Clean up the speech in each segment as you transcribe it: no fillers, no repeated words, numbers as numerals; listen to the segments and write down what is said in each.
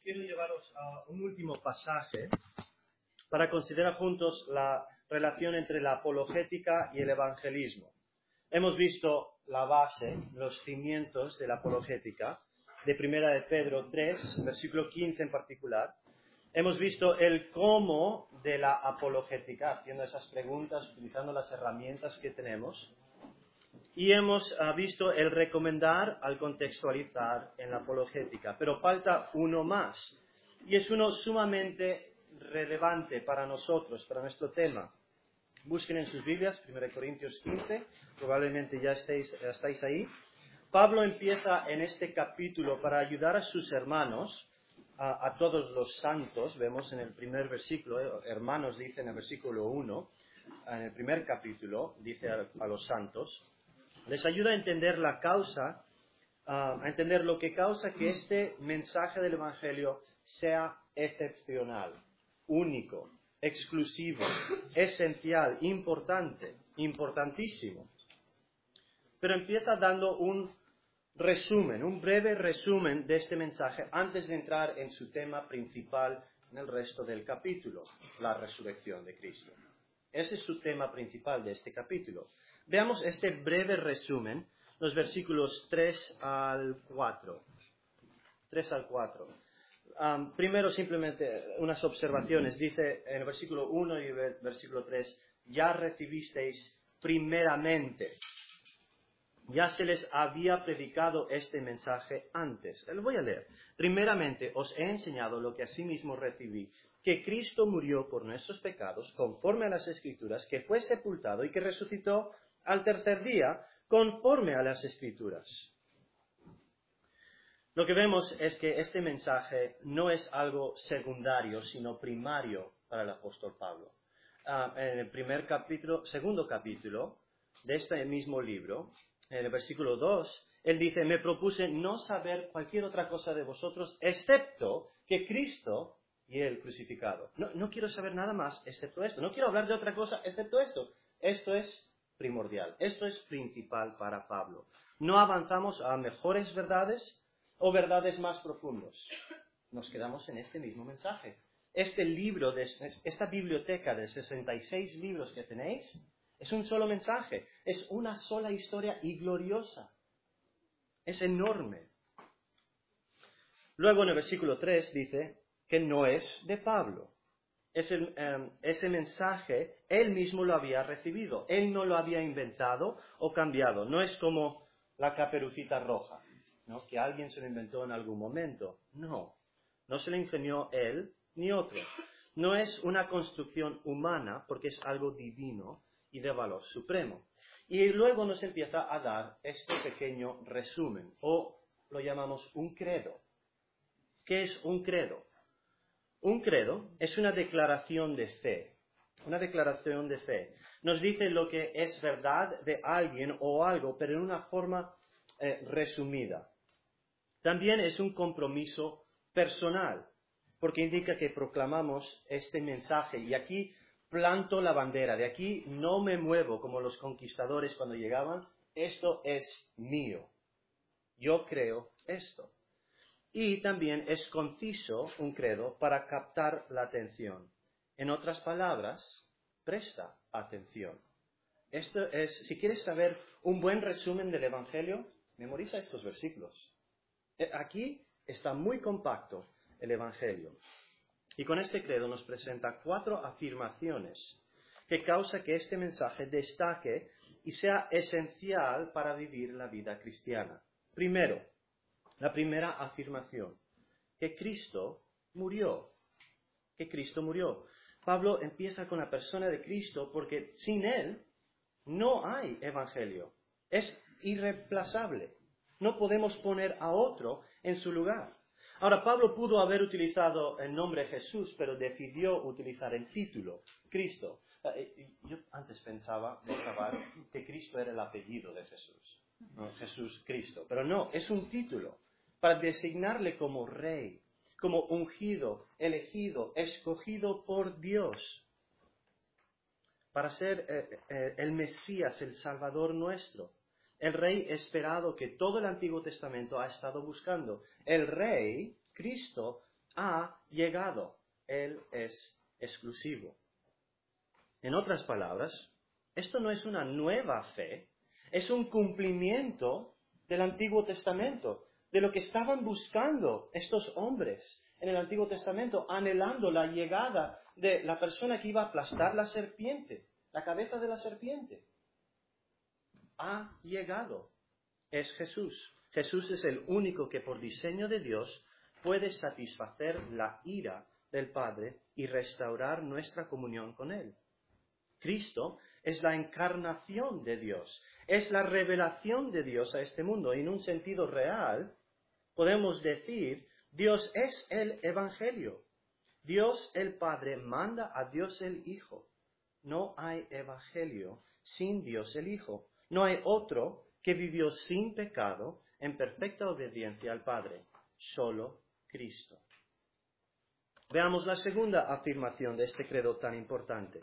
quiero llevaros a un último pasaje para considerar juntos la relación entre la apologética y el evangelismo. Hemos visto la base, los cimientos de la apologética, de 1 de Pedro 3, versículo 15 en particular. Hemos visto el cómo de la apologética, haciendo esas preguntas, utilizando las herramientas que tenemos. Y hemos visto el recomendar al contextualizar en la apologética. Pero falta uno más. Y es uno sumamente relevante para nosotros, para nuestro tema. Busquen en sus Biblias, 1 Corintios 15, probablemente ya estáis ahí. Pablo empieza en este capítulo para ayudar a sus hermanos, a todos los santos, vemos en el primer versículo, hermanos dice en el versículo 1, en el primer capítulo, dice a los santos, les ayuda a entender la causa, a entender lo que causa que este mensaje del Evangelio sea excepcional, único, exclusivo, esencial, importante, importantísimo. Pero empieza dando un resumen, un breve resumen de este mensaje antes de entrar en su tema principal en el resto del capítulo, la resurrección de Cristo. Ese es su tema principal de este capítulo. Veamos este breve resumen, los versículos 3 al 4. 3 al 4. Primero simplemente unas observaciones. Dice en el versículo 1 y el versículo 3, ya recibisteis primeramente. Ya se les había predicado este mensaje antes. Lo voy a leer. Primeramente os he enseñado lo que asimismo recibí, que Cristo murió por nuestros pecados, conforme a las Escrituras, que fue sepultado y que resucitó al tercer día, conforme a las Escrituras. Lo que vemos es que este mensaje no es algo secundario, sino primario para el apóstol Pablo. En el segundo capítulo de este mismo libro, en el versículo 2, él dice, me propuse no saber cualquier otra cosa de vosotros, excepto que Cristo y Él crucificado. No quiero saber nada más excepto esto. No quiero hablar de otra cosa excepto esto. Esto es primordial. Esto es principal para Pablo. No avanzamos a mejores verdades o verdades más profundas. Nos quedamos en este mismo mensaje. Este libro, esta biblioteca de 66 libros que tenéis, es un solo mensaje, es una sola historia y gloriosa. Es enorme. Luego en el versículo 3 dice que no es de Pablo. Ese mensaje él mismo lo había recibido. Él no lo había inventado o cambiado. No es como la Caperucita Roja, ¿no? Que alguien se lo inventó en algún momento. No se lo ingenió él ni otro. No es una construcción humana porque es algo divino y de valor supremo. Y luego nos empieza a dar este pequeño resumen, o lo llamamos un credo. ¿Qué es un credo? Un credo es una declaración de fe. Una declaración de fe. Nos dice lo que es verdad de alguien o algo, pero en una forma resumida. También es un compromiso personal, porque indica que proclamamos este mensaje. Y aquí planto la bandera, de aquí no me muevo como los conquistadores cuando llegaban. Esto es mío. Yo creo esto. Y también es conciso un credo para captar la atención. En otras palabras, presta atención. Esto es, si quieres saber un buen resumen del Evangelio, memoriza estos versículos. Aquí está muy compacto el Evangelio. Y con este credo nos presenta 4 afirmaciones que causa que este mensaje destaque y sea esencial para vivir la vida cristiana. Primero, la primera afirmación, que Cristo murió. Que Cristo murió. Pablo empieza con la persona de Cristo porque sin Él no hay evangelio. Es irreemplazable. No podemos poner a otro en su lugar. Ahora, Pablo pudo haber utilizado el nombre Jesús, pero decidió utilizar el título, Cristo. Yo antes pensaba que Cristo era el apellido de Jesús. No, Jesús, Cristo. Pero no, es un título para designarle como rey, como ungido, elegido, escogido por Dios, para ser el Mesías, el Salvador nuestro, el Rey esperado que todo el Antiguo Testamento ha estado buscando. El Rey, Cristo, llegado, Él es exclusivo. En otras palabras, esto no es una nueva fe, es un cumplimiento del Antiguo Testamento, de lo que estaban buscando estos hombres en el Antiguo Testamento, anhelando la llegada de la persona que iba a aplastar la serpiente, la cabeza de la serpiente. Ha llegado. Es Jesús. Jesús es el único que por diseño de Dios puede satisfacer la ira del Padre y restaurar nuestra comunión con Él. Cristo es la encarnación de Dios, es la revelación de Dios a este mundo. En un sentido real, podemos decir, Dios es el Evangelio. Dios el Padre manda a Dios el Hijo. No hay Evangelio sin Dios el Hijo. No hay otro que vivió sin pecado, en perfecta obediencia al Padre. Solo Cristo. Veamos la segunda afirmación de este credo tan importante.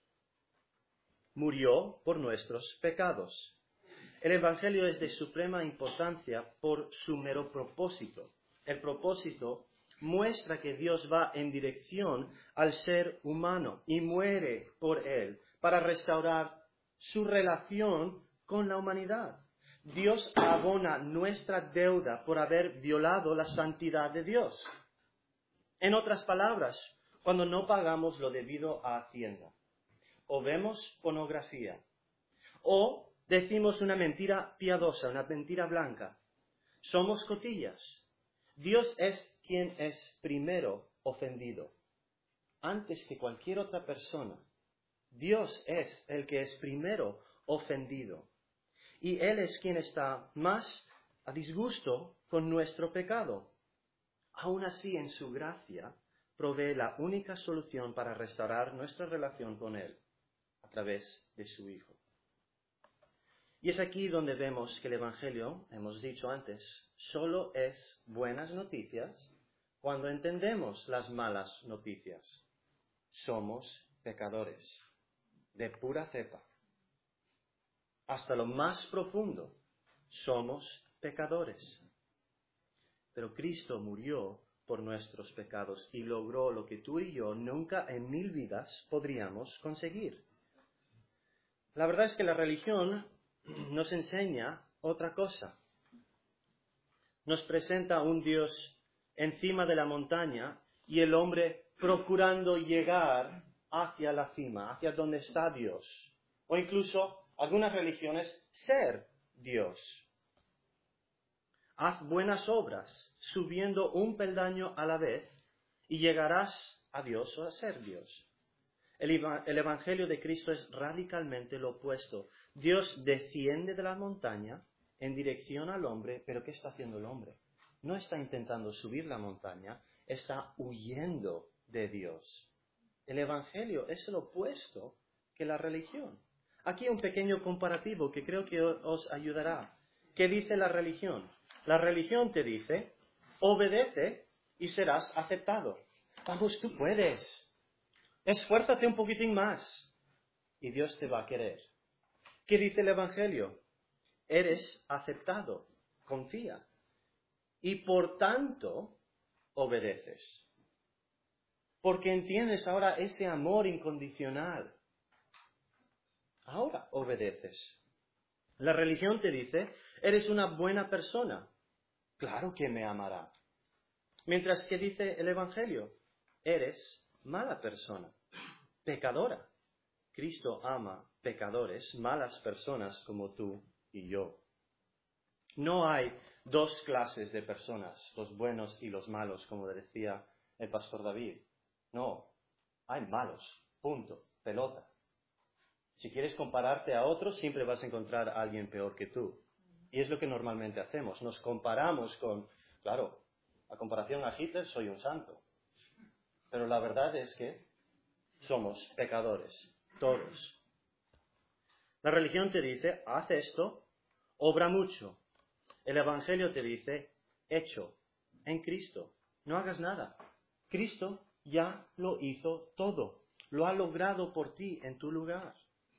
Murió por nuestros pecados. El Evangelio es de suprema importancia por su mero propósito. El propósito muestra que Dios va en dirección al ser humano y muere por él para restaurar su relación con la humanidad. Dios abona nuestra deuda por haber violado la santidad de Dios. En otras palabras, cuando no pagamos lo debido a Hacienda, o vemos pornografía, o decimos una mentira piadosa, una mentira blanca, somos cotillas. Dios es quien es primero ofendido. Antes que cualquier otra persona, Dios es el que es primero ofendido. Y Él es quien está más a disgusto con nuestro pecado. Aún así, en su gracia, provee la única solución para restaurar nuestra relación con Él, a través de su Hijo. Y es aquí donde vemos que el Evangelio, hemos dicho antes, solo es buenas noticias cuando entendemos las malas noticias. Somos pecadores, de pura cepa. Hasta lo más profundo, somos pecadores. Pero Cristo murió por nuestros pecados y logró lo que tú y yo nunca en 1000 vidas podríamos conseguir. La verdad es que la religión nos enseña otra cosa. Nos presenta un Dios encima de la montaña y el hombre procurando llegar hacia la cima, hacia donde está Dios. O incluso algunas religiones, ser Dios. Haz buenas obras, subiendo un peldaño a la vez, y llegarás a Dios o a ser Dios. El Evangelio de Cristo es radicalmente lo opuesto. Dios desciende de la montaña en dirección al hombre, pero ¿qué está haciendo el hombre? No está intentando subir la montaña, está huyendo de Dios. El Evangelio es el opuesto que la religión. Aquí un pequeño comparativo que creo que os ayudará. ¿Qué dice la religión? La religión te dice, obedece y serás aceptado. Vamos, tú puedes. Esfuérzate un poquitín más y Dios te va a querer. ¿Qué dice el Evangelio? Eres aceptado, confía. Y por tanto, obedeces. Porque entiendes ahora ese amor incondicional. Ahora obedeces. La religión te dice, eres una buena persona. Claro que me amará. Mientras que dice el Evangelio, eres mala persona, pecadora. Cristo ama pecadores, malas personas como tú y yo. No hay dos clases de personas, los buenos y los malos, como decía el pastor David. No, hay malos, punto, pelota. Si quieres compararte a otros, siempre vas a encontrar a alguien peor que tú. Y es lo que normalmente hacemos. Nos comparamos con, claro, a comparación a Hitler soy un santo. Pero la verdad es que somos pecadores, todos. La religión te dice, haz esto, obra mucho. El Evangelio te dice, hecho, en Cristo, no hagas nada. Cristo ya lo hizo todo, lo ha logrado por ti en tu lugar.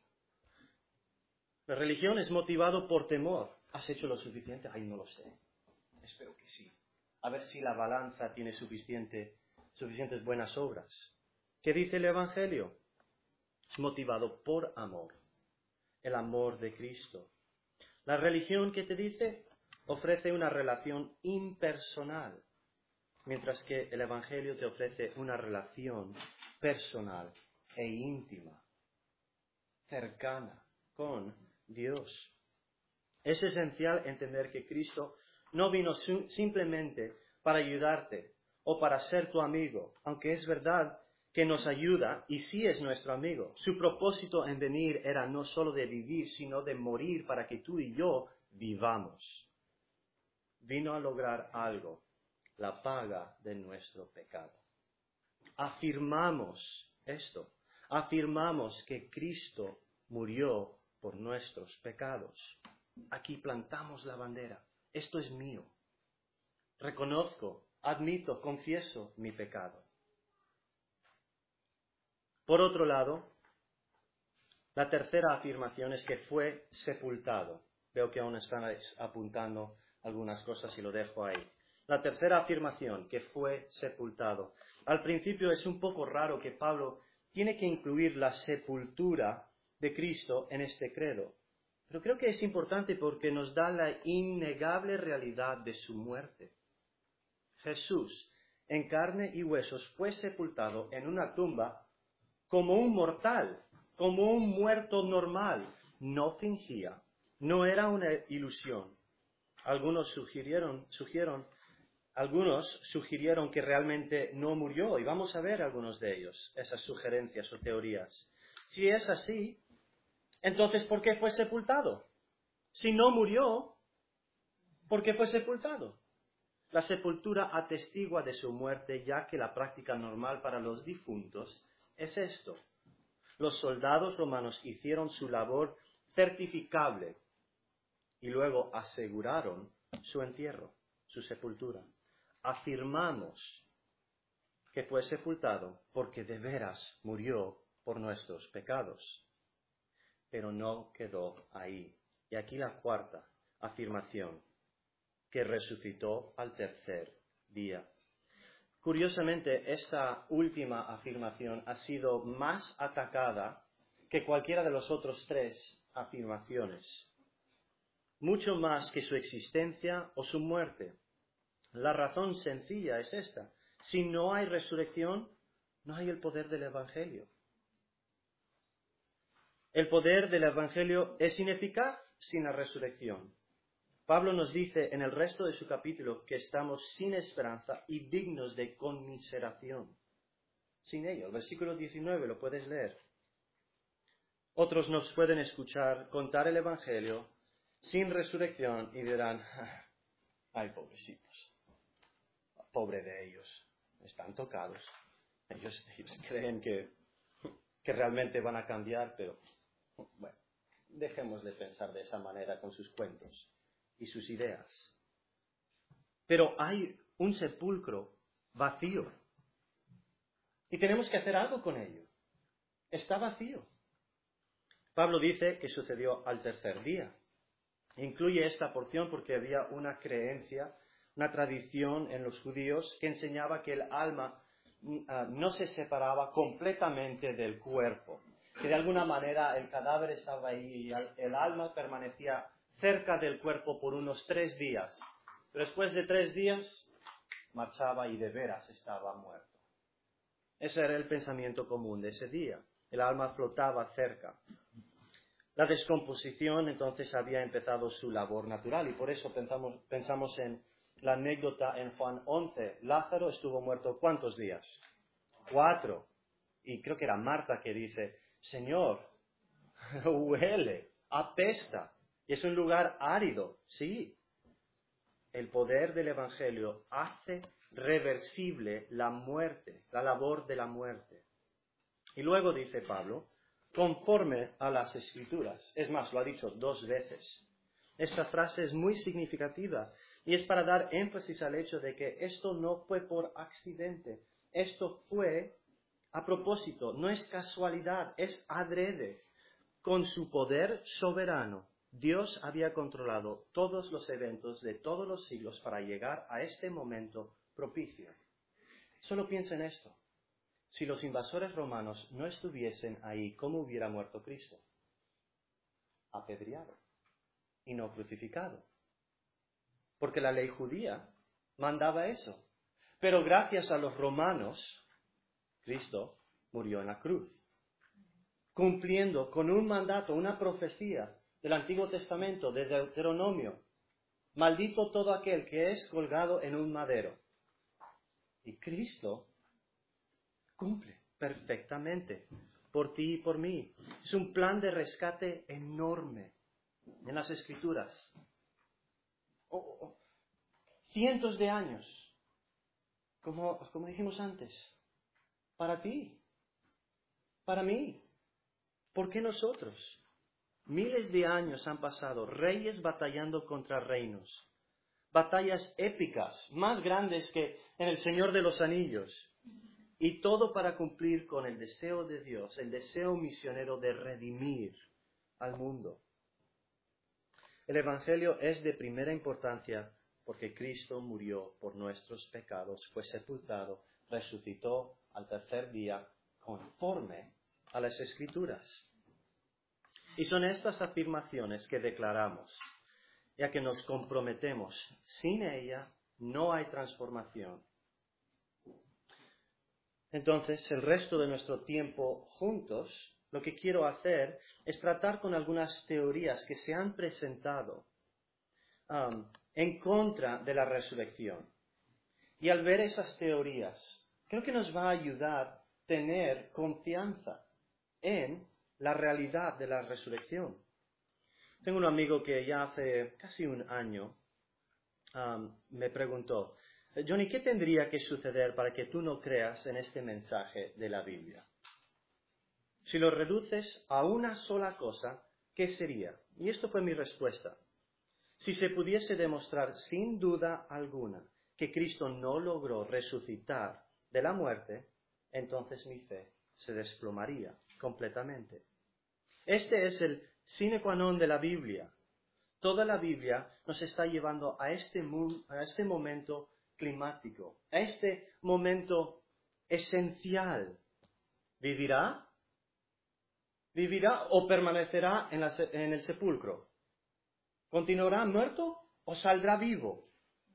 La religión es motivado por temor. ¿Has hecho lo suficiente? Ay, no lo sé. Espero que sí. A ver si la balanza tiene suficiente suficientes buenas obras. ¿Qué dice el Evangelio? Es motivado por amor, el amor de Cristo. La religión, ¿qué te dice? Ofrece una relación impersonal, mientras que el Evangelio te ofrece una relación personal e íntima, cercana con Dios. Es esencial entender que Cristo no vino simplemente para ayudarte o para ser tu amigo, aunque es verdad que nos ayuda y sí es nuestro amigo. Su propósito en venir era no solo de vivir, sino de morir para que tú y yo vivamos. Vino a lograr algo, la paga de nuestro pecado. Afirmamos esto, afirmamos que Cristo murió por nuestros pecados. Aquí plantamos la bandera. Esto es mío. Reconozco, admito, confieso mi pecado. Por otro lado, la tercera afirmación es que fue sepultado. Veo que aún están apuntando algunas cosas y lo dejo ahí. La tercera afirmación, que fue sepultado. Al principio es un poco raro que Pablo tiene que incluir la sepultura de Cristo en este credo. Pero creo que es importante porque nos da la innegable realidad de su muerte. Jesús, en carne y huesos, fue sepultado en una tumba como un mortal, como un muerto normal. No fingía, no era una ilusión. Algunos sugirieron que realmente no murió, y vamos a ver algunos de ellos, esas sugerencias o teorías. Si es así, entonces, ¿por qué fue sepultado? Si no murió, ¿por qué fue sepultado? La sepultura atestigua de su muerte, ya que la práctica normal para los difuntos es esto. Los soldados romanos hicieron su labor certificable y luego aseguraron su entierro, su sepultura. Afirmamos que fue sepultado porque de veras murió por nuestros pecados. Pero no quedó ahí. Y aquí la cuarta afirmación, que resucitó al tercer día. Curiosamente, esta última afirmación ha sido más atacada que cualquiera de las otras tres afirmaciones. Mucho más que su existencia o su muerte. La razón sencilla es esta. Si no hay resurrección, no hay el poder del Evangelio. El poder del Evangelio es ineficaz sin la resurrección. Pablo nos dice en el resto de su capítulo que estamos sin esperanza y dignos de conmiseración. Sin ello, el versículo 19 lo puedes leer. Otros nos pueden escuchar contar el Evangelio sin resurrección y dirán, ay, pobrecitos, pobre de ellos, están tocados. Ellos creen que realmente van a cambiar, pero bueno, dejemos de pensar de esa manera con sus cuentos y sus ideas. Pero hay un sepulcro vacío y tenemos que hacer algo con ello. Está vacío. Pablo dice que sucedió al tercer día. Incluye esta porción porque había una creencia, una tradición en los judíos que enseñaba que el alma no se separaba completamente del cuerpo, que de alguna manera el cadáver estaba ahí y el alma permanecía cerca del cuerpo por unos 3 días. Pero después de 3 días marchaba y de veras estaba muerto. Ese era el pensamiento común de ese día. El alma flotaba cerca. La descomposición entonces había empezado su labor natural y por eso pensamos en la anécdota en Juan 11. Lázaro estuvo muerto ¿cuántos días? 4. Y creo que era Marta que dice, Señor, huele, apesta. Y es un lugar árido, sí. El poder del Evangelio hace reversible la muerte, la labor de la muerte. Y luego dice Pablo, conforme a las Escrituras. Es más, lo ha dicho 2 veces. Esta frase es muy significativa y es para dar énfasis al hecho de que esto no fue por accidente. Esto fue a propósito, no es casualidad, es adrede. Con su poder soberano, Dios había controlado todos los eventos de todos los siglos para llegar a este momento propicio. Solo piensa en esto. Si los invasores romanos no estuviesen ahí, ¿cómo hubiera muerto Cristo? Apedreado y no crucificado. Porque la ley judía mandaba eso. Pero gracias a los romanos, Cristo murió en la cruz, cumpliendo con un mandato, una profecía del Antiguo Testamento, de Deuteronomio. Maldito todo aquel que es colgado en un madero. Y Cristo cumple perfectamente por ti y por mí. Es un plan de rescate enorme en las Escrituras. Cientos de años, como dijimos antes, para ti, para mí. ¿Por qué nosotros? Miles de años han pasado, reyes batallando contra reinos, batallas épicas, más grandes que en El Señor de los Anillos, y todo para cumplir con el deseo de Dios, el deseo misionero de redimir al mundo. El Evangelio es de primera importancia porque Cristo murió por nuestros pecados, fue sepultado, resucitó al tercer día conforme a las Escrituras. Y son estas afirmaciones que declaramos, ya que nos comprometemos. Sin ella no hay transformación. Entonces, el resto de nuestro tiempo juntos, lo que quiero hacer es tratar con algunas teorías que se han presentado en contra de la resurrección. Y al ver esas teorías, creo que nos va a ayudar a tener confianza en la realidad de la resurrección. Tengo un amigo que ya hace casi un año me preguntó, Johnny, ¿qué tendría que suceder para que tú no creas en este mensaje de la Biblia? Si lo reduces a una sola cosa, ¿qué sería? Y esto fue mi respuesta. Si se pudiese demostrar sin duda alguna que Cristo no logró resucitar de la muerte, entonces mi fe se desplomaría completamente. Este es el sine qua non de la Biblia. Toda la Biblia nos está llevando a este momento climático, a este momento esencial. ¿Vivirá? ¿Vivirá o permanecerá en el sepulcro? ¿Continuará muerto o saldrá vivo?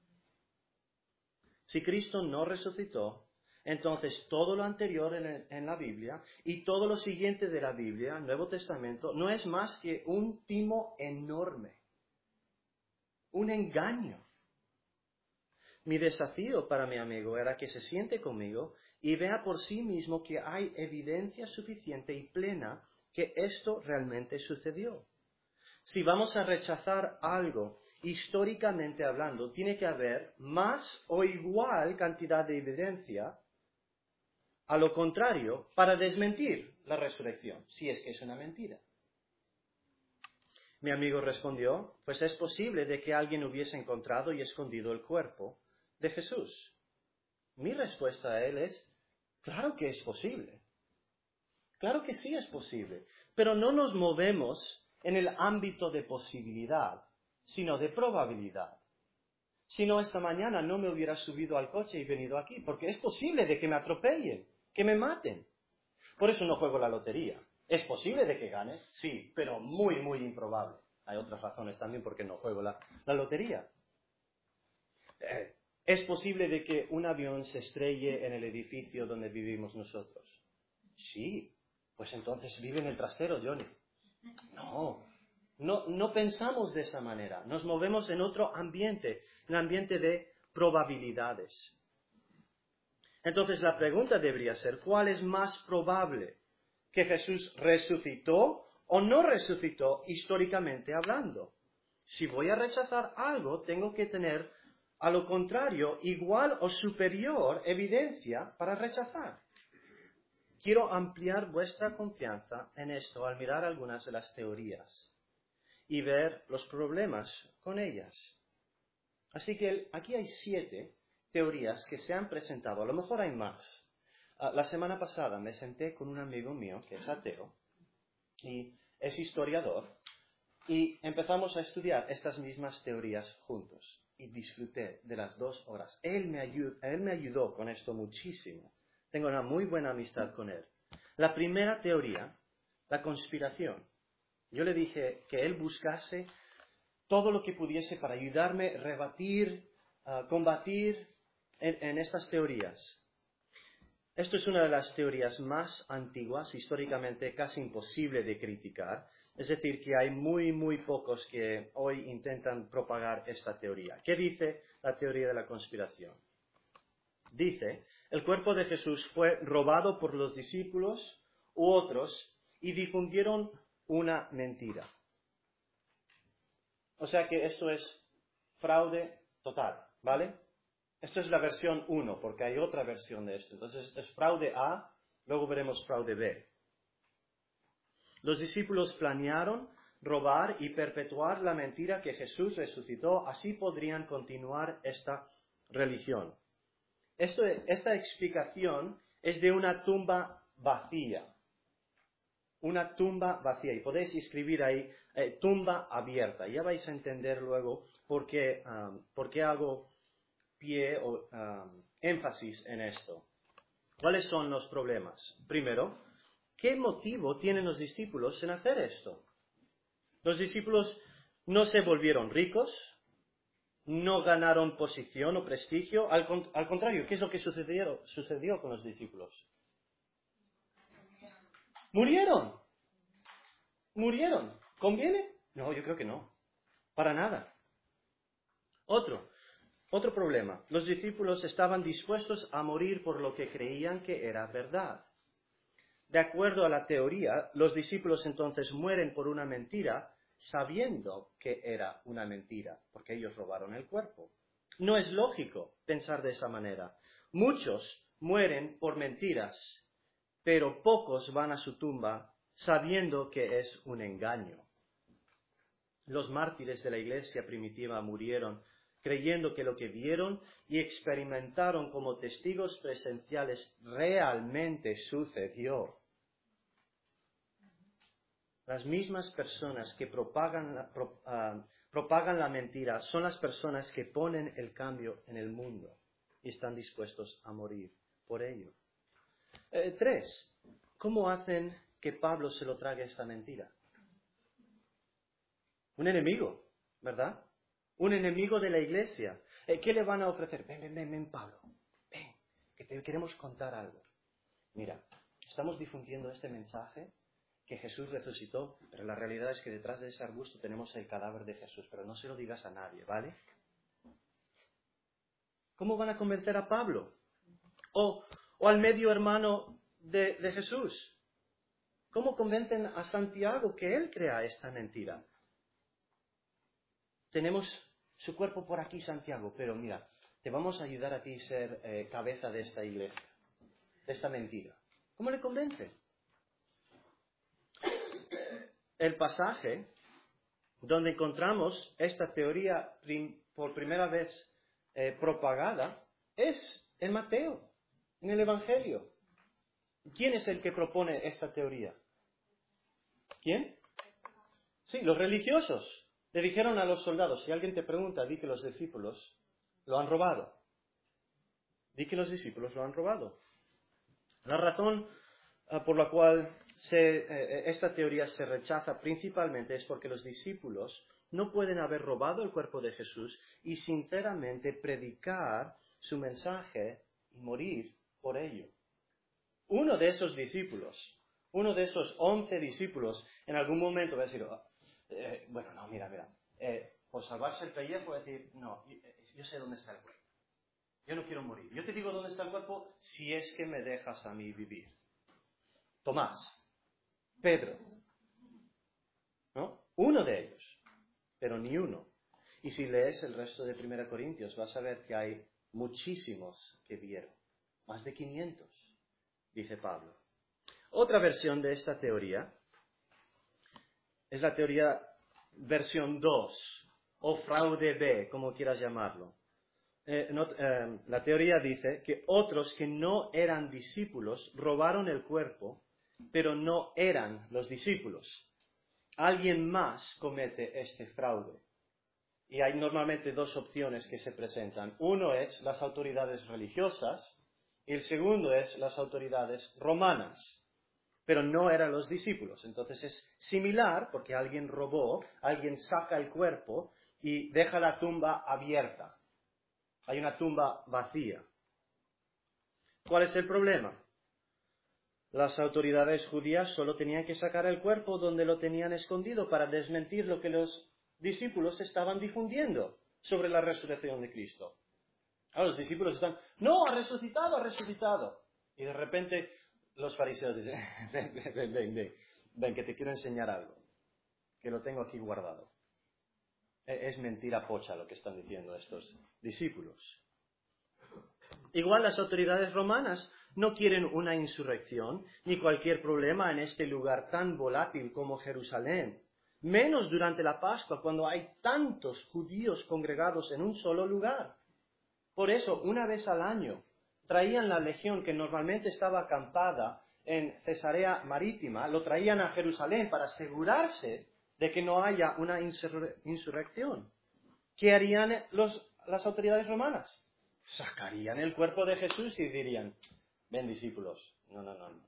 Si Cristo no resucitó, entonces todo lo anterior en la Biblia y todo lo siguiente de la Biblia, el Nuevo Testamento, no es más que un timo enorme, un engaño. Mi desafío para mi amigo era que se siente conmigo y vea por sí mismo que hay evidencia suficiente y plena que esto realmente sucedió. Si vamos a rechazar algo, históricamente hablando, tiene que haber más o igual cantidad de evidencia a lo contrario para desmentir la resurrección, si es que es una mentira. Mi amigo respondió, pues es posible de que alguien hubiese encontrado y escondido el cuerpo de Jesús. Mi respuesta a él es, claro que es posible. Claro que sí es posible, pero no nos movemos en el ámbito de posibilidad, sino de probabilidad. Si no, esta mañana no me hubiera subido al coche y venido aquí, porque es posible de que me atropellen, que me maten. Por eso no juego la lotería. ¿Es posible de que gane? Sí, pero muy, muy improbable. Hay otras razones también por qué no juego la lotería. ¿Es posible de que un avión se estrelle en el edificio donde vivimos nosotros? Sí, pues entonces vive en el trastero, Johnny. No pensamos de esa manera. Nos movemos en otro ambiente, un ambiente de probabilidades. Entonces la pregunta debería ser, ¿cuál es más probable? ¿Que Jesús resucitó o no resucitó históricamente hablando? Si voy a rechazar algo, tengo que tener, a lo contrario, igual o superior evidencia para rechazar. Quiero ampliar vuestra confianza en esto al mirar algunas de las teorías y ver los problemas con ellas. Así que aquí hay 7 teorías que se han presentado. A lo mejor hay más. La semana pasada me senté con un amigo mío que es ateo y es historiador y empezamos a estudiar estas mismas teorías juntos. y disfruté de las 2 horas. Él me ayudó con esto muchísimo. Tengo una muy buena amistad con él. La primera teoría, la conspiración. Yo le dije que él buscase todo lo que pudiese para ayudarme a rebatir, combatir en estas teorías. Esto es una de las teorías más antiguas, históricamente casi imposible de criticar. Es decir, que hay muy pocos que hoy intentan propagar esta teoría. ¿Qué dice la teoría de la conspiración? Dice, el cuerpo de Jesús fue robado por los discípulos u otros y difundieron una mentira. O sea que esto es fraude total, ¿vale? Esta es la versión 1, porque hay otra versión de esto. Entonces es fraude A, luego veremos fraude B. Los discípulos planearon robar y perpetuar la mentira que Jesús resucitó, así podrían continuar esta religión. Esta explicación es de una tumba vacía. Una tumba vacía. Y podéis escribir ahí, tumba abierta. Ya vais a entender luego por qué hago pie o énfasis en esto. ¿Cuáles son los problemas? Primero, ¿qué motivo tienen los discípulos en hacer esto? Los discípulos no se volvieron ricos, no ganaron posición o prestigio, al contrario, ¿qué es lo que sucedió con los discípulos? Murieron. ¿Conviene? No, yo creo que no. Para nada. Otro problema. Los discípulos estaban dispuestos a morir por lo que creían que era verdad. De acuerdo a la teoría, los discípulos entonces mueren por una mentira sabiendo que era una mentira, porque ellos robaron el cuerpo. No es lógico pensar de esa manera. Muchos mueren por mentiras, pero pocos van a su tumba sabiendo que es un engaño. Los mártires de la iglesia primitiva murieron creyendo que lo que vieron y experimentaron como testigos presenciales realmente sucedió. Las mismas personas que propagan la mentira son las personas que ponen el cambio en el mundo y están dispuestos a morir por ello. 3. ¿Cómo hacen que Pablo se lo trague esta mentira? Un enemigo, ¿verdad? Un enemigo de la iglesia. ¿Qué le van a ofrecer? Ven, Pablo. Ven, que te queremos contar algo. Mira, estamos difundiendo este mensaje que Jesús resucitó, pero la realidad es que detrás de ese arbusto tenemos el cadáver de Jesús, pero no se lo digas a nadie, ¿vale? ¿Cómo van a convencer a Pablo? O al medio hermano de Jesús. ¿Cómo convencen a Santiago que él crea esta mentira? Tenemos su cuerpo por aquí, Santiago, pero mira, te vamos a ayudar a ti a ser cabeza de esta iglesia, de esta mentira. ¿Cómo le convence? El pasaje donde encontramos esta teoría por primera vez propagada es en Mateo, en el Evangelio. ¿Quién es el que propone esta teoría? ¿Quién? Sí, los religiosos. Le dijeron a los soldados, si alguien te pregunta, di que los discípulos lo han robado. Di que los discípulos lo han robado. La razón por la cual esta teoría se rechaza principalmente es porque los discípulos no pueden haber robado el cuerpo de Jesús y sinceramente predicar su mensaje y morir por ello. Uno de esos discípulos, uno de esos 11 discípulos, en algún momento va a decir, mira, por salvarse el pellejo va a decir, no, yo sé dónde está el cuerpo. Yo no quiero morir. Yo te digo dónde está el cuerpo si es que me dejas a mí vivir. Tomás, Pedro, ¿no? Uno de ellos, pero ni uno. Y si lees el resto de 1 Corintios vas a ver que hay muchísimos que vieron. Más de 500, dice Pablo. Otra versión de esta teoría es la teoría versión 2 o fraude B, como quieras llamarlo. La teoría dice que otros que no eran discípulos robaron el cuerpo, pero no eran los discípulos. Alguien más comete este fraude. Y hay normalmente dos opciones que se presentan. Uno es las autoridades religiosas y el segundo es las autoridades romanas. Pero no eran los discípulos. Entonces es similar porque alguien robó, alguien saca el cuerpo y deja la tumba abierta. Hay una tumba vacía. ¿Cuál es el problema? Las autoridades judías solo tenían que sacar el cuerpo donde lo tenían escondido para desmentir lo que los discípulos estaban difundiendo sobre la resurrección de Cristo. Ahora los discípulos están, no, ha resucitado, ha resucitado. Y de repente los fariseos dicen, ven, que te quiero enseñar algo, que lo tengo aquí guardado. Es mentira pocha lo que están diciendo estos discípulos. Igual las autoridades romanas no quieren una insurrección ni cualquier problema en este lugar tan volátil como Jerusalén, menos durante la Pascua cuando hay tantos judíos congregados en un solo lugar. Por eso, una vez al año, traían la legión que normalmente estaba acampada en Cesarea Marítima, lo traían a Jerusalén para asegurarse de que no haya una insurrección. ¿Qué harían las autoridades romanas? Sacarían el cuerpo de Jesús y dirían, ven discípulos, no.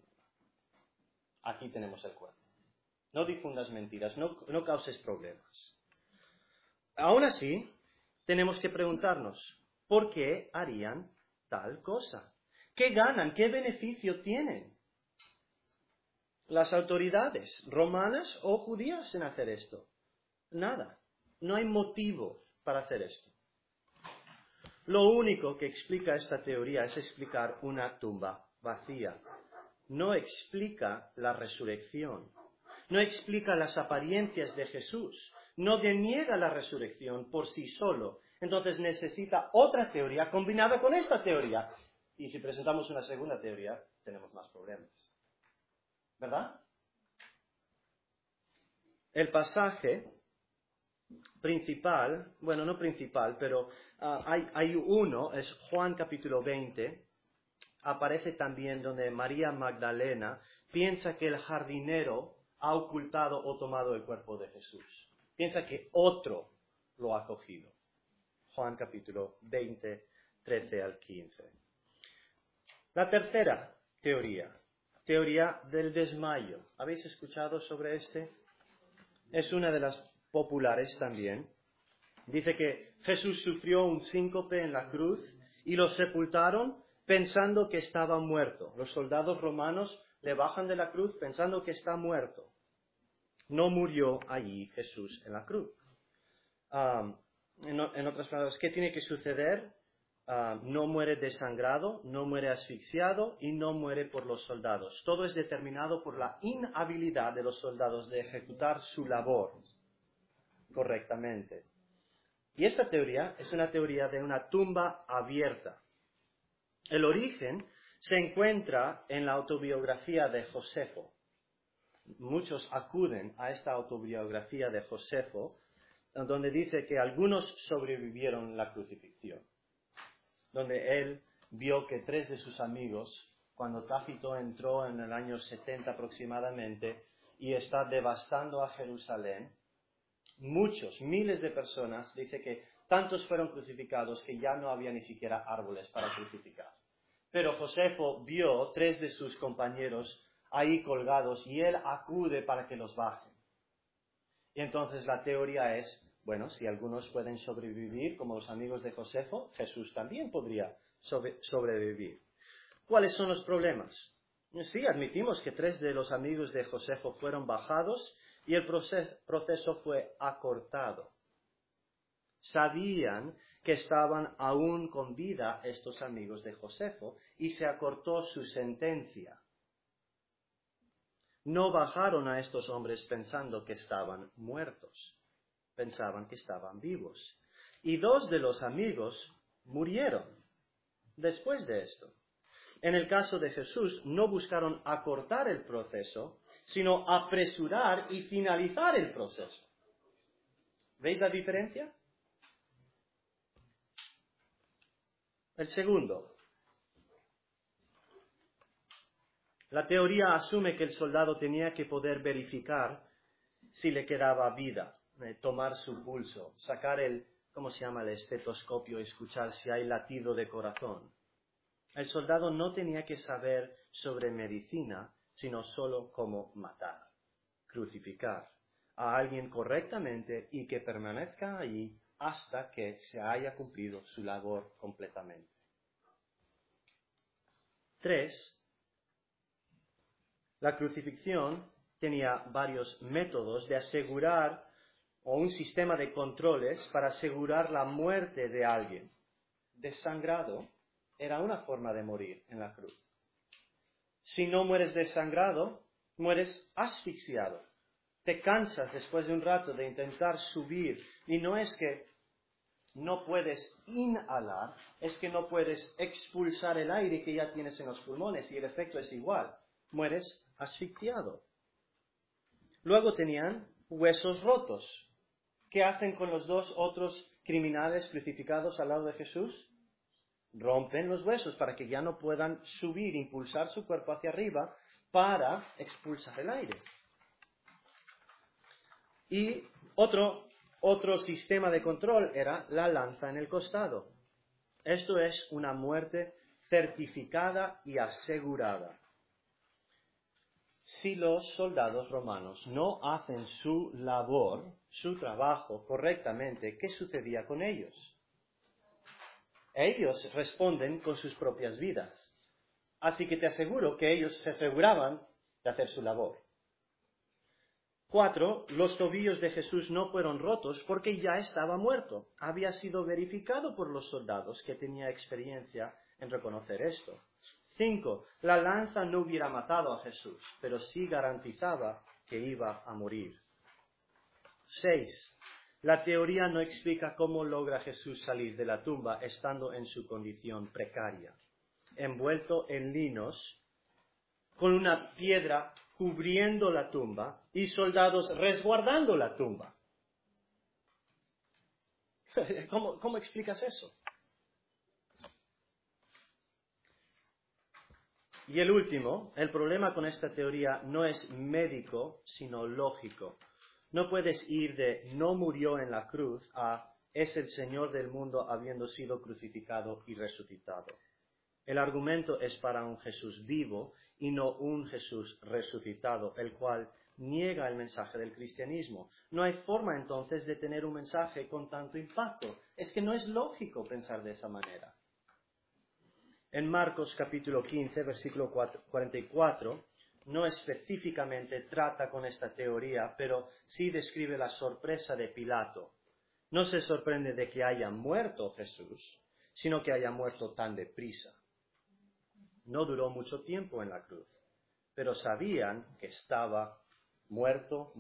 Aquí tenemos el cuerpo. No difundas mentiras, no causes problemas. Aún así, tenemos que preguntarnos, ¿por qué harían tal cosa? ¿Qué ganan? ¿Qué beneficio tienen las autoridades romanas o judías en hacer esto? Nada. No hay motivo para hacer esto. Lo único que explica esta teoría es explicar una tumba vacía. No explica la resurrección. No explica las apariencias de Jesús. No deniega la resurrección por sí solo. Entonces necesita otra teoría combinada con esta teoría. Y si presentamos una segunda teoría, tenemos más problemas. ¿Verdad? El pasaje principal, bueno, no principal, pero hay uno, es Juan capítulo 20, aparece también donde María Magdalena piensa que el jardinero ha ocultado o tomado el cuerpo de Jesús. Piensa que otro lo ha cogido. Juan capítulo 20, 13 al 15. La tercera teoría del desmayo. ¿Habéis escuchado sobre este? Es una de las populares también. Dice que Jesús sufrió un síncope en la cruz y lo sepultaron pensando que estaba muerto. Los soldados romanos le bajan de la cruz pensando que está muerto. No murió allí Jesús en la cruz. En otras palabras, ¿qué tiene que suceder? No muere desangrado, no muere asfixiado y no muere por los soldados. Todo es determinado por la inhabilidad de los soldados de ejecutar su labor correctamente. Y esta teoría es una teoría de una tumba abierta. El origen se encuentra en la autobiografía de Josefo. Muchos acuden a esta autobiografía de Josefo, donde dice que algunos sobrevivieron la crucifixión, donde él vio que 3 de sus amigos, cuando Tácito entró en el año 70 aproximadamente y está devastando a Jerusalén, muchos, miles de personas, dice que tantos fueron crucificados que ya no había ni siquiera árboles para crucificar. Pero Josefo vio 3 de sus compañeros ahí colgados y él acude para que los bajen. Y entonces la teoría es, bueno, si algunos pueden sobrevivir como los amigos de Josefo, Jesús también podría sobrevivir. ¿Cuáles son los problemas? Sí, admitimos que 3 de los amigos de Josefo fueron bajados y el proceso fue acortado. Sabían que estaban aún con vida estos amigos de Josefo y se acortó su sentencia. No bajaron a estos hombres pensando que estaban muertos, pensaban que estaban vivos. Y 2 de los amigos murieron después de esto. En el caso de Jesús, no buscaron acortar el proceso, sino apresurar y finalizar el proceso. ¿Veis la diferencia? El segundo. La teoría asume que el soldado tenía que poder verificar si le quedaba vida. tomar su pulso, sacar ¿cómo se llama? El estetoscopio y escuchar si hay latido de corazón. El soldado no tenía que saber sobre medicina, sino solo cómo matar, crucificar a alguien correctamente y que permanezca allí hasta que se haya cumplido su labor completamente. 3. La crucifixión tenía varios métodos de asegurar o un sistema de controles para asegurar la muerte de alguien. Desangrado era una forma de morir en la cruz. Si no mueres desangrado, mueres asfixiado. Te cansas después de un rato de intentar subir y no es que no puedes inhalar, es que no puedes expulsar el aire que ya tienes en los pulmones y el efecto es igual. Mueres asfixiado. Luego tenían huesos rotos. ¿Qué hacen con los dos otros criminales crucificados al lado de Jesús? Rompen los huesos para que ya no puedan subir, impulsar su cuerpo hacia arriba para expulsar el aire. Y otro sistema de control era la lanza en el costado. Esto es una muerte certificada y asegurada. Si los soldados romanos no hacen su labor, su trabajo correctamente, ¿qué sucedía con ellos? Ellos responden con sus propias vidas. Así que te aseguro que ellos se aseguraban de hacer su labor. 4. Los tobillos de Jesús no fueron rotos porque ya estaba muerto. Había sido verificado por los soldados que tenía experiencia en reconocer esto. 5. La lanza no hubiera matado a Jesús, pero sí garantizaba que iba a morir. 6. La teoría no explica cómo logra Jesús salir de la tumba estando en su condición precaria, envuelto en linos, con una piedra cubriendo la tumba y soldados resguardando la tumba. ¿Cómo explicas eso? Y el último, el problema con esta teoría no es médico, sino lógico. No puedes ir de no murió en la cruz a es el Señor del mundo habiendo sido crucificado y resucitado. El argumento es para un Jesús vivo y no un Jesús resucitado, el cual niega el mensaje del cristianismo. No hay forma entonces de tener un mensaje con tanto impacto. Es que no es lógico pensar de esa manera. En Marcos capítulo 15, versículo 44, no específicamente trata con esta teoría, pero sí describe la sorpresa de Pilato. No se sorprende de que haya muerto Jesús, sino que haya muerto tan deprisa. No duró mucho tiempo en la cruz, pero sabían que estaba muerto.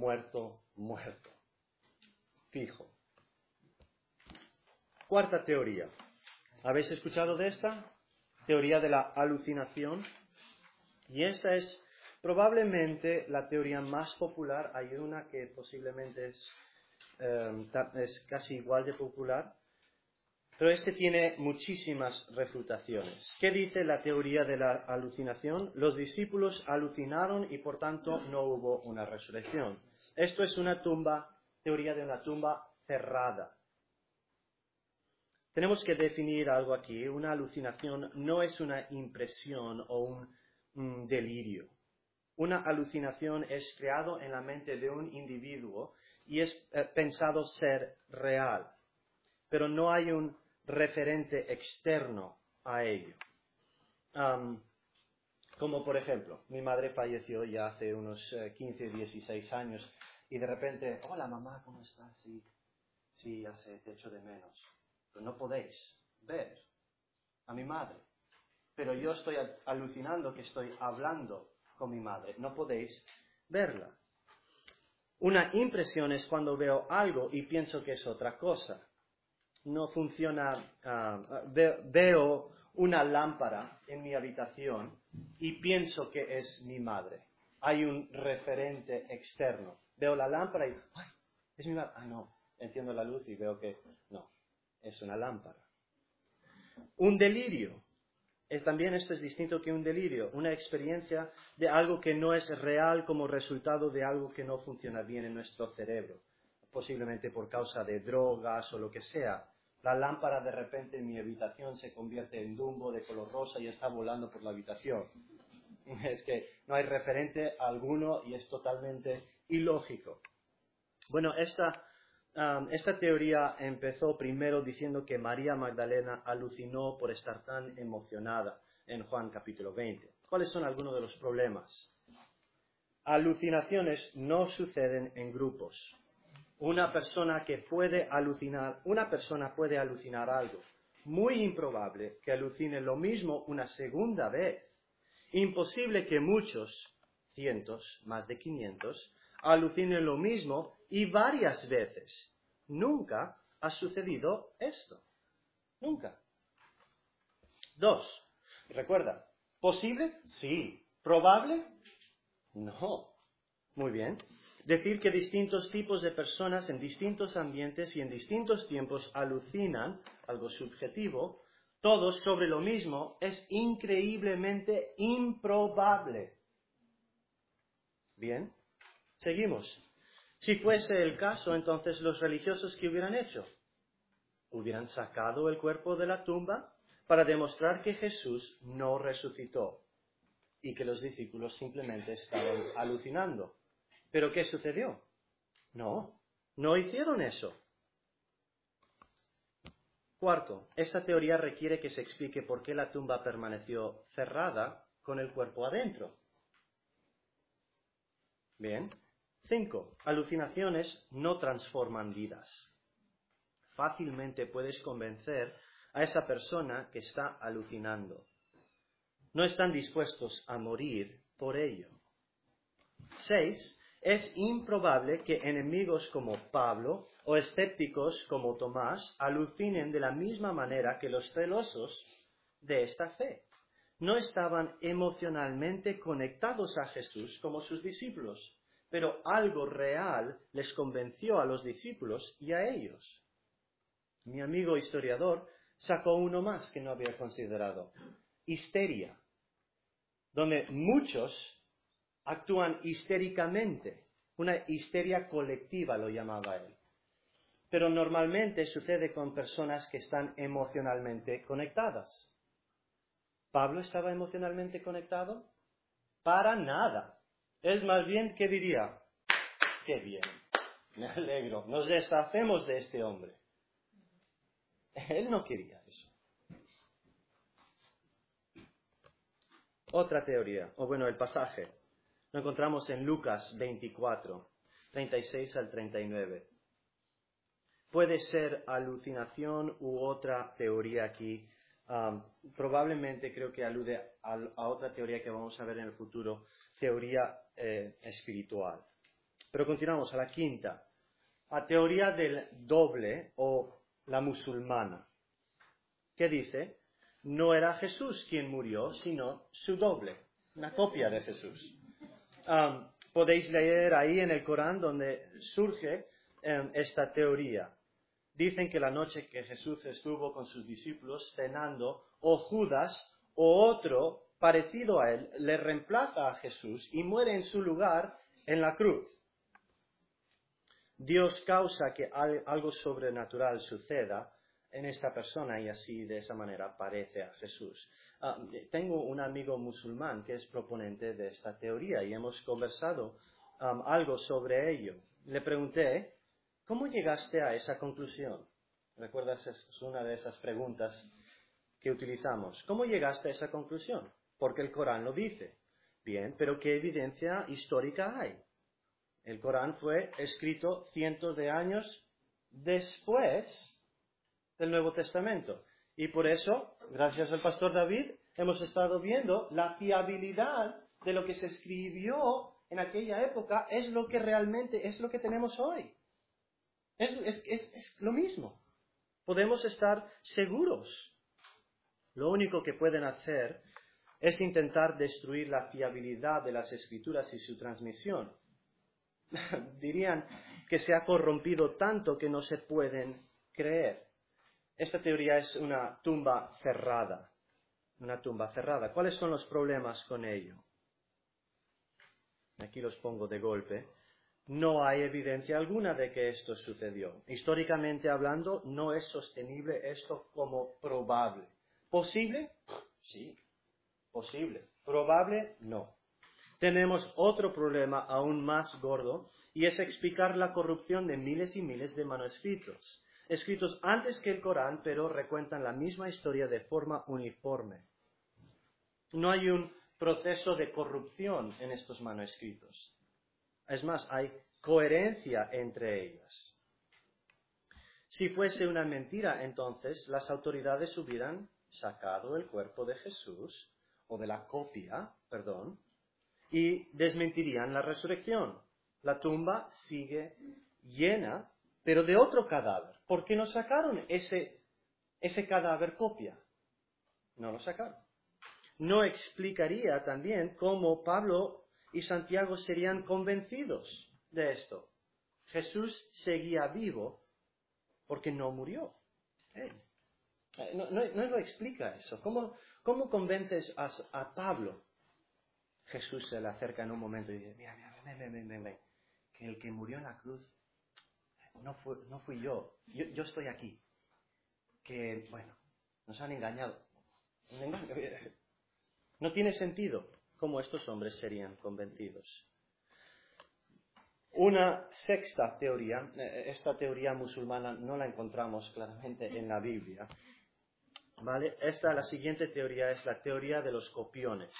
Fijo. Cuarta teoría. ¿Habéis escuchado de esta? Teoría de la alucinación. Y esta es probablemente la teoría más popular. Hay una que posiblemente es casi igual de popular. Pero este tiene muchísimas refutaciones. ¿Qué dice la teoría de la alucinación? Los discípulos alucinaron y por tanto no hubo una resurrección. Esto es una teoría de una tumba cerrada. Tenemos que definir algo aquí. Una alucinación no es una impresión o un delirio. Una alucinación es creado en la mente de un individuo y es pensado ser real, pero no hay un referente externo a ello. Como por ejemplo, mi madre falleció ya hace unos 15, 16 años y de repente, hola mamá, ¿cómo estás? Sí, ya sé, te echo de menos. Pero no podéis ver a mi madre. Pero yo estoy alucinando que estoy hablando con mi madre. No podéis verla. Una impresión es cuando veo algo y pienso que es otra cosa. No funciona. Veo una lámpara en mi habitación y pienso que es mi madre. Hay un referente externo. Veo la lámpara y, ¡ay! Es mi madre. Ah, no. Enciendo la luz y veo que no. Es una lámpara. Un delirio. También esto es distinto que un delirio. Una experiencia de algo que no es real como resultado de algo que no funciona bien en nuestro cerebro. posiblemente por causa de drogas o lo que sea. La lámpara de repente en mi habitación se convierte en Dumbo de color rosa y está volando por la habitación. Es que no hay referente alguno y es totalmente ilógico. Bueno, esta teoría empezó primero diciendo que María Magdalena alucinó por estar tan emocionada en Juan capítulo 20. ¿Cuáles son algunos de los problemas? Alucinaciones no suceden en grupos. Una persona puede alucinar algo. Muy improbable que alucine lo mismo una segunda vez. Imposible que muchos, cientos, más de 500, alucinen lo mismo y varias veces. Nunca ha sucedido esto. Nunca. 2. Recuerda, ¿posible? Sí. ¿Probable? No. Muy bien. Decir que distintos tipos de personas en distintos ambientes y en distintos tiempos alucinan, algo subjetivo, todos sobre lo mismo, es increíblemente improbable. Bien, seguimos. Si fuese el caso, entonces los religiosos, ¿qué hubieran hecho? Hubieran sacado el cuerpo de la tumba para demostrar que Jesús no resucitó y que los discípulos simplemente estaban alucinando. ¿Pero qué sucedió? No hicieron eso. 4. Esta teoría requiere que se explique por qué la tumba permaneció cerrada con el cuerpo adentro. Bien. 5. Alucinaciones no transforman vidas. Fácilmente puedes convencer a esa persona que está alucinando. No están dispuestos a morir por ello. 6. Es improbable que enemigos como Pablo o escépticos como Tomás alucinen de la misma manera que los celosos de esta fe. No estaban emocionalmente conectados a Jesús como sus discípulos, pero algo real les convenció a los discípulos y a ellos. Mi amigo historiador sacó uno más que no había considerado: histeria, donde muchos actúan histéricamente, una histeria colectiva lo llamaba él. Pero normalmente sucede con personas que están emocionalmente conectadas. ¿Pablo estaba emocionalmente conectado? Para nada. Es más bien, ¿qué diría? ¡Qué bien! Me alegro, nos deshacemos de este hombre. Él no quería eso. Otra teoría, el pasaje. Lo encontramos en Lucas 24, 36 al 39. Puede ser alucinación u otra teoría aquí. Probablemente creo que alude a otra teoría que vamos a ver en el futuro, teoría espiritual. Pero continuamos a la quinta, a teoría del doble o la musulmana. ¿Qué dice? No era Jesús quien murió, sino su doble, una copia de Jesús. Podéis leer ahí en el Corán donde surge esta teoría. Dicen que la noche que Jesús estuvo con sus discípulos cenando, o Judas o otro parecido a él le reemplaza a Jesús y muere en su lugar en la cruz. Dios causa que algo sobrenatural suceda en esta persona y así de esa manera parece a Jesús. Tengo un amigo musulmán que es proponente de esta teoría y hemos conversado algo sobre ello. Le pregunté, ¿cómo llegaste a esa conclusión? ¿Recuerdas? Es una de esas preguntas que utilizamos. ¿Cómo llegaste a esa conclusión? Porque el Corán lo dice. Bien, pero ¿qué evidencia histórica hay? El Corán fue escrito cientos de años después del Nuevo Testamento. Y por eso, gracias al pastor David, hemos estado viendo la fiabilidad de lo que se escribió en aquella época es lo que realmente es lo que tenemos hoy. Es lo mismo. Podemos estar seguros. Lo único que pueden hacer es intentar destruir la fiabilidad de las Escrituras y su transmisión. Dirían que se ha corrompido tanto que no se pueden creer. Esta teoría es una tumba cerrada. Una tumba cerrada. ¿Cuáles son los problemas con ello? Aquí los pongo de golpe. No hay evidencia alguna de que esto sucedió. Históricamente hablando, no es sostenible esto como probable. ¿Posible? Sí, posible. ¿Probable? No. Tenemos otro problema aún más gordo, y es explicar la corrupción de miles y miles de manuscritos, escritos antes que el Corán, pero recuentan la misma historia de forma uniforme. No hay un proceso de corrupción en estos manuscritos. Es más, hay coherencia entre ellas. Si fuese una mentira, entonces las autoridades hubieran sacado el cuerpo de Jesús, o de la copia, perdón, y desmentirían la resurrección. La tumba sigue llena, pero de otro cadáver. ¿Por qué no sacaron ese cadáver copia? No lo sacaron. No explicaría también cómo Pablo y Santiago serían convencidos de esto. Jesús seguía vivo porque no murió. No lo explica eso. ¿Cómo convences a Pablo? Jesús se le acerca en un momento y dice, mira, ven, que el que murió en la cruz no fui yo. Yo estoy aquí. Que, bueno, nos han engañado. No tiene sentido cómo estos hombres serían convencidos. Una sexta teoría, esta teoría musulmana no la encontramos claramente en la Biblia, ¿vale? La siguiente teoría es la teoría de los copiones.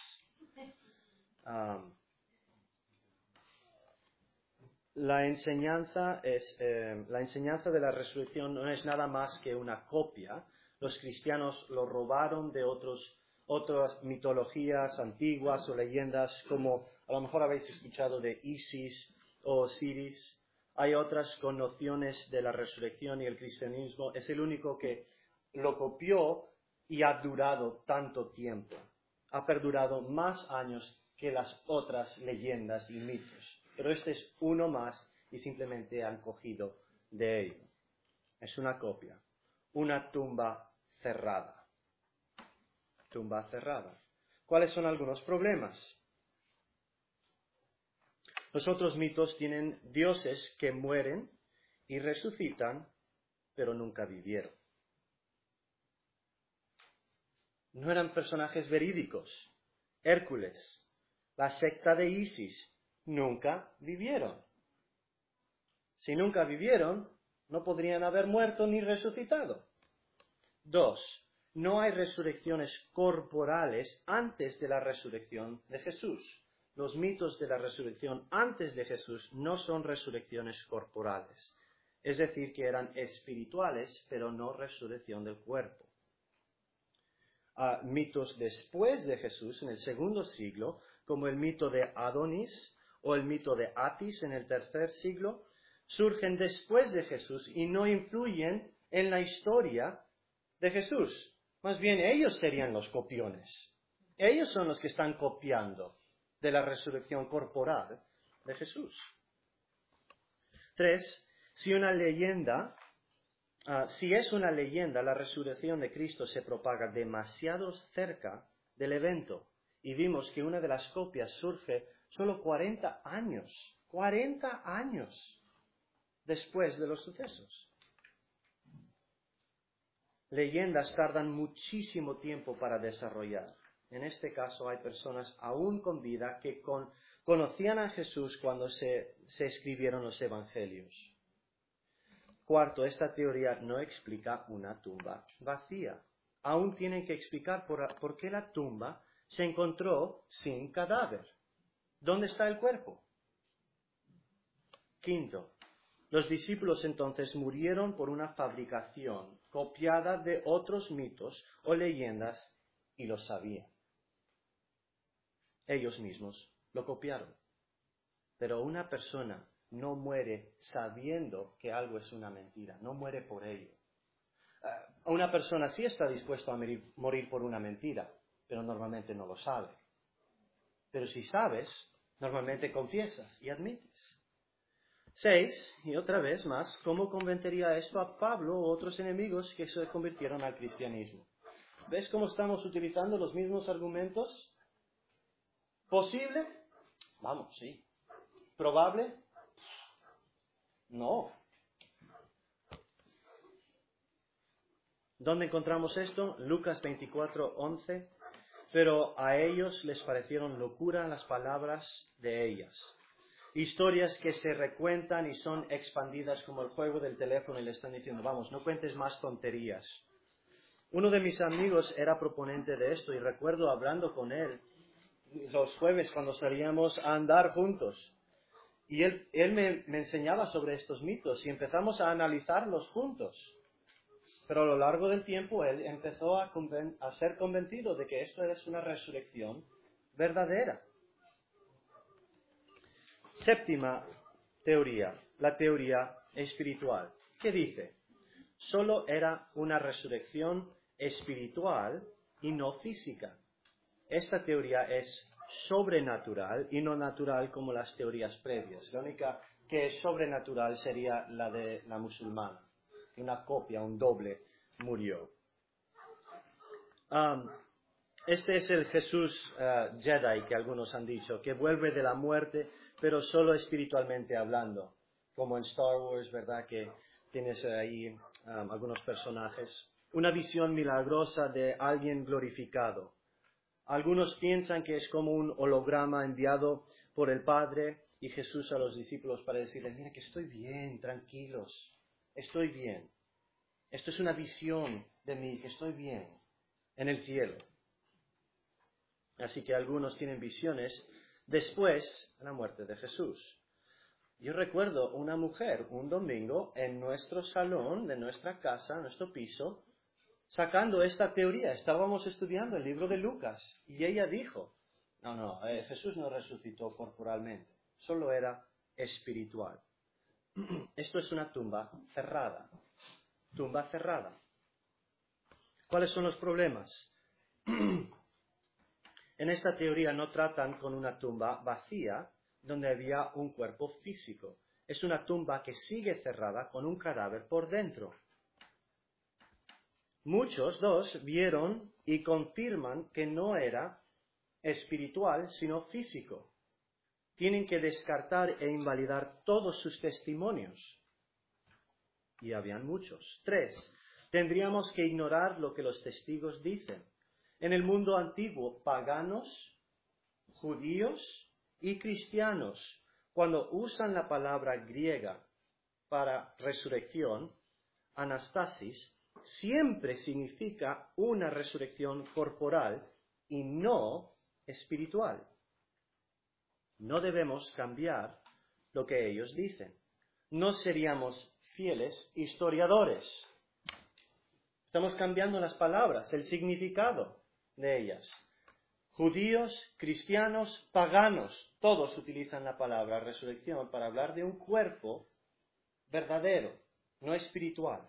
La enseñanza de la resurrección no es nada más que una copia. Los cristianos lo robaron de otras mitologías antiguas o leyendas, como a lo mejor habéis escuchado de Isis o Osiris. Hay otras con nociones de la resurrección, y el cristianismo es el único que lo copió y ha durado tanto tiempo. Ha perdurado más años que las otras leyendas y mitos. Pero este es uno más y simplemente han cogido de ello. Es una copia. Una tumba cerrada. Tumba cerrada. ¿Cuáles son algunos problemas? Los otros mitos tienen dioses que mueren y resucitan, pero nunca vivieron. No eran personajes verídicos. Hércules, la secta de Isis, nunca vivieron. Si nunca vivieron, no podrían haber muerto ni resucitado. 2. No hay resurrecciones corporales antes de la resurrección de Jesús. Los mitos de la resurrección antes de Jesús no son resurrecciones corporales. Es decir, que eran espirituales, pero no resurrección del cuerpo. Mitos después de Jesús, en el segundo siglo, como el mito de Adonis o el mito de Atis en el tercer siglo, surgen después de Jesús y no influyen en la historia de Jesús. Más bien, ellos serían los copiones. Ellos son los que están copiando de la resurrección corporal de Jesús. 3. Si es una leyenda, la resurrección de Cristo se propaga demasiado cerca del evento. Y vimos que una de las copias surge solo 40 años después de los sucesos. Leyendas tardan muchísimo tiempo para desarrollar. En este caso hay personas aún con vida que conocían a Jesús cuando se escribieron los evangelios. 4. Esta teoría no explica una tumba vacía. Aún tienen que explicar por qué la tumba se encontró sin cadáver. ¿Dónde está el cuerpo? 5. Los discípulos entonces murieron por una fabricación copiada de otros mitos o leyendas y lo sabían. Ellos mismos lo copiaron. Pero una persona no muere sabiendo que algo es una mentira, no muere por ello. Una persona sí está dispuesta a morir por una mentira, pero normalmente no lo sabe. Pero si sabes, normalmente confiesas y admites. 6, y otra vez más, ¿cómo convencería esto a Pablo u otros enemigos que se convirtieron al cristianismo? ¿Ves cómo estamos utilizando los mismos argumentos? ¿Posible? Vamos, sí. ¿Probable? No. ¿Dónde encontramos esto? Lucas 24:11. Pero a ellos les parecieron locura las palabras de ellas. Historias que se recuentan y son expandidas como el juego del teléfono y le están diciendo, vamos, no cuentes más tonterías. Uno de mis amigos era proponente de esto y recuerdo hablando con él los jueves cuando salíamos a andar juntos. Y él me enseñaba sobre estos mitos y empezamos a analizarlos juntos. Pero a lo largo del tiempo él empezó a ser convencido de que esto es una resurrección verdadera. Séptima teoría, la teoría espiritual. ¿Qué dice? Solo era una resurrección espiritual y no física. Esta teoría es sobrenatural y no natural como las teorías previas. La única que es sobrenatural sería la de la musulmana. Una copia, un doble, murió. Este es el Jesús Jedi que algunos han dicho, que vuelve de la muerte, pero solo espiritualmente hablando. Como en Star Wars, ¿verdad? Que tienes ahí algunos personajes. Una visión milagrosa de alguien glorificado. Algunos piensan que es como un holograma enviado por el Padre y Jesús a los discípulos para decirles, mira que estoy bien, tranquilos, estoy bien. Esto es una visión de mí, que estoy bien en el cielo. Así que algunos tienen visiones después de la muerte de Jesús. Yo recuerdo una mujer un domingo en nuestro salón de nuestra casa, nuestro piso, sacando esta teoría. Estábamos estudiando el libro de Lucas y ella dijo, no, Jesús no resucitó corporalmente, solo era espiritual. Esto es una tumba cerrada. Tumba cerrada. ¿Cuáles son los problemas? En esta teoría no tratan con una tumba vacía donde había un cuerpo físico. Es una tumba que sigue cerrada con un cadáver por dentro. Muchos, vieron y confirman que no era espiritual, sino físico. Tienen que descartar e invalidar todos sus testimonios. Y habían muchos. 3. Tendríamos que ignorar lo que los testigos dicen. En el mundo antiguo, paganos, judíos y cristianos, cuando usan la palabra griega para resurrección, anastasis, siempre significa una resurrección corporal y no espiritual. No debemos cambiar lo que ellos dicen. No seríamos fieles historiadores. Estamos cambiando las palabras, el significado de ellas. Judíos, cristianos, paganos, todos utilizan la palabra resurrección para hablar de un cuerpo verdadero, no espiritual.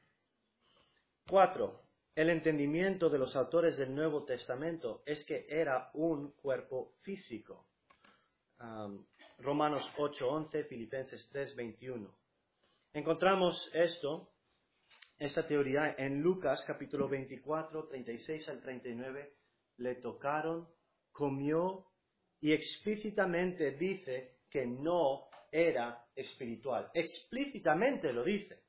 4. El entendimiento de los autores del Nuevo Testamento es que era un cuerpo físico. Romanos 8:11, Filipenses 3:21. Encontramos esta teoría en Lucas capítulo 24, 36 al 39. Le tocaron, comió y explícitamente dice que no era espiritual. Explícitamente lo dice.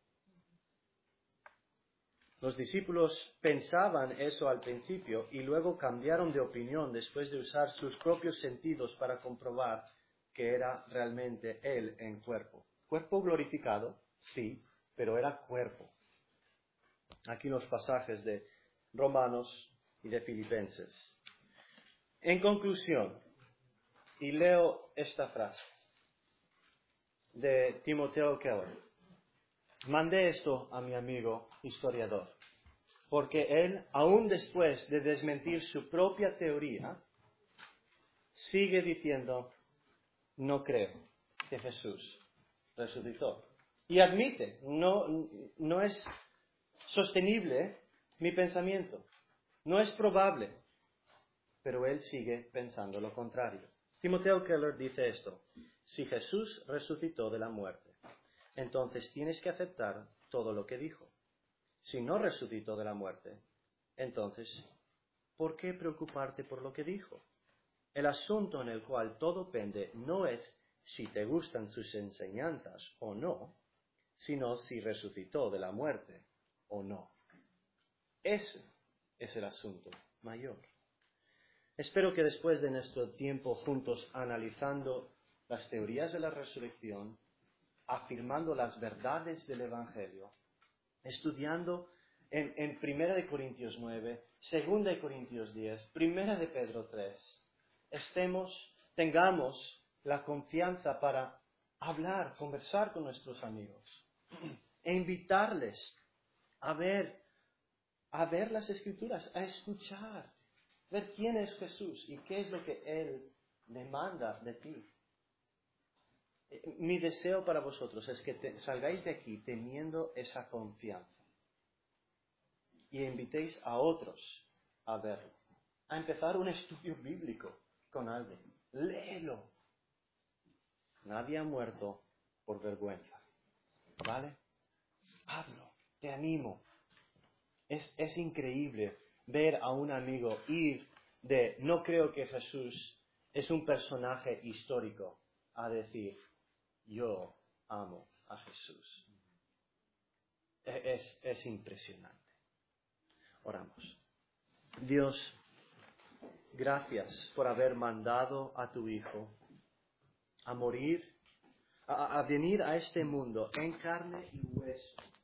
Los discípulos pensaban eso al principio y luego cambiaron de opinión después de usar sus propios sentidos para comprobar que era realmente Él en cuerpo. Cuerpo glorificado, sí, pero era cuerpo. Aquí los pasajes de Romanos y de Filipenses. En conclusión, y leo esta frase de Timoteo Keller. Mandé esto a mi amigo historiador, porque él, aún después de desmentir su propia teoría, sigue diciendo, no creo que Jesús resucitó. Y admite, no es sostenible mi pensamiento, no es probable, pero él sigue pensando lo contrario. Timoteo Keller dice esto, si Jesús resucitó de la muerte, entonces tienes que aceptar todo lo que dijo. Si no resucitó de la muerte, entonces, ¿por qué preocuparte por lo que dijo? El asunto en el cual todo pende no es si te gustan sus enseñanzas o no, sino si resucitó de la muerte o no. Ese es el asunto mayor. Espero que después de nuestro tiempo juntos analizando las teorías de la resurrección, afirmando las verdades del Evangelio, estudiando en 1 de Corintios 9, 2 de Corintios 10, 1 de Pedro 3, tengamos la confianza para hablar, conversar con nuestros amigos e invitarles a ver las Escrituras, a escuchar, ver quién es Jesús y qué es lo que Él demanda de ti. Mi deseo para vosotros es que salgáis de aquí teniendo esa confianza y invitéis a otros a verlo, a empezar un estudio bíblico con alguien. Léelo. Nadie ha muerto por vergüenza. ¿Vale? Hazlo. Te animo. Es increíble ver a un amigo ir de no creo que Jesús es un personaje histórico a decir yo amo a Jesús. Es impresionante. Oramos. Dios, gracias por haber mandado a tu Hijo a morir, a venir a este mundo en carne y hueso